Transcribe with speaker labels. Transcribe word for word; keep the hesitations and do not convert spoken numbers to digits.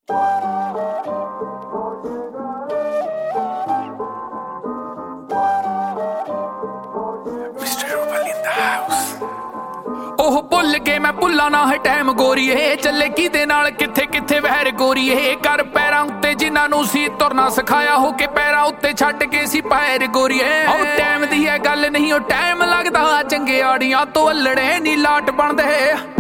Speaker 1: ਉਹ ਭੁੱਲ ਕੇ ਮੈਂ ਭੁੱਲਾਂ ਨਾ ਹੈ ਟਾਈਮ ਗੋਰੀਏ ਚੱਲੇ ਕਿਦੇ ਨਾਲ ਕਿੱਥੇ ਕਿੱਥੇ ਵਹਿਰ ਗੋਰੀਏ ਕਰ ਪੈਰਾਂ ਉੱਤੇ ਜਿਨ੍ਹਾਂ ਨੂੰ ਸੀ ਤੁਰਨਾ ਸਿਖਾਇਆ ਹੋ ਕੇ ਪੈਰਾਂ ਉੱਤੇ ਛੱਡ ਕੇ ਸੀ ਪੈਰ ਗੋਰੀਏ ਉਹ ਟਾਈਮ ਦੀ ਹੈ ਗੱਲ ਨਹੀਂ ਉਹ ਟਾਈਮ ਲੱਗਦਾ ਚੰਗੇ ਆੜੀਆਂ ਤੋਂ ਅਲੜੇ ਨੀ ਲਾਟ ਬਣਦੇ